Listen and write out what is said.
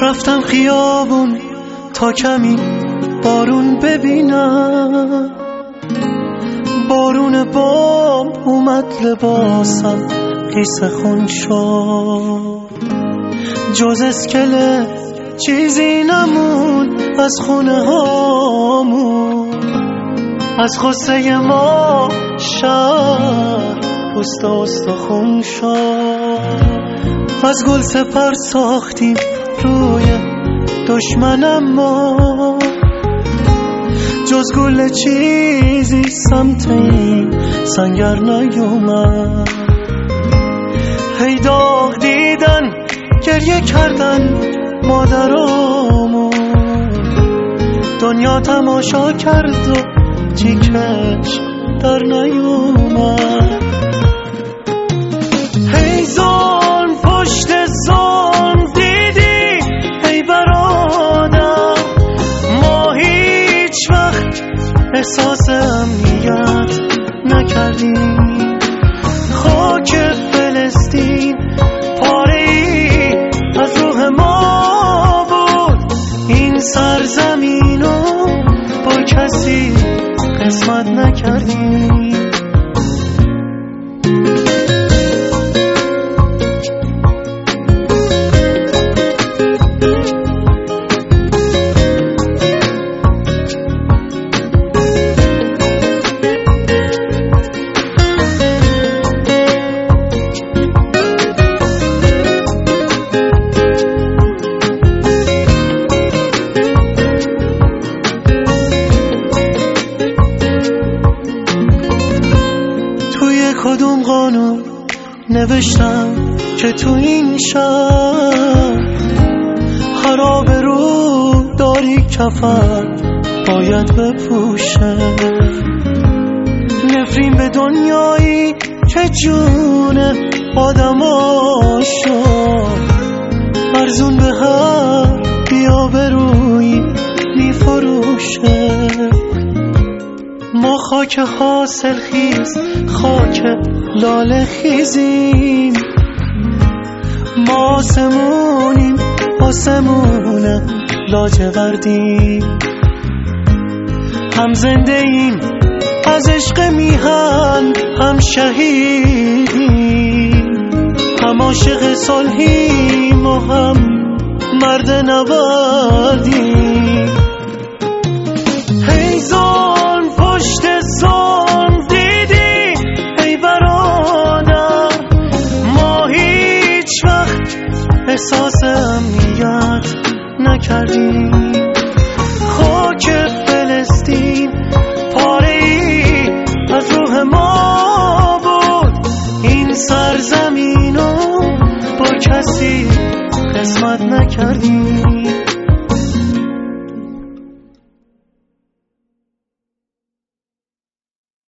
رفتم خیابون تا کمی بارون ببینم، بارون بام اومد لباسم قیس خون شد، جز اسکله چیزی نمون از خونه هامون، از غصه ما شهر پوست استخون شد، از گل سپر ساختیم روی دشمنم ما، جز گل چیزی سمت این سنگر نیومد، هی داغ دیدن گریه کردن مادرامون، دنیا تماشا کرد و جیکش در نیومد، هی ظلم پشت ظلم دیدی ای برادر، ما هیچ وقت احساس امنیت نکردیم، خاک فلسطین پاره‌ای از روح ما بود، این سرزمینو با کسی قسمت نکردیم. کدوم قانون نوشتم که تو این شهر هر آبرو داری کفن باید بپوشه، نفرین به دنیایی که جون آدماشو ارزون به هر بی‌آبرویی میفروشه، ما خاک حاصل خیز خاک لاله خیزیم، ما آسمونیم آسمون لاجوردیم، هم زنده ایم از عشق میهن، هم شهیدیم، هم عاشق صلحیم و هم مرد نبردیم، هی ظلم پشت ظلم دیدی ای برادر، ما هیچ وقت احساس امنیت نکردیم، خاک فلسطین پاره‌ای از روح ما بود، این سرزمینو با کسی قسمت نکردیم.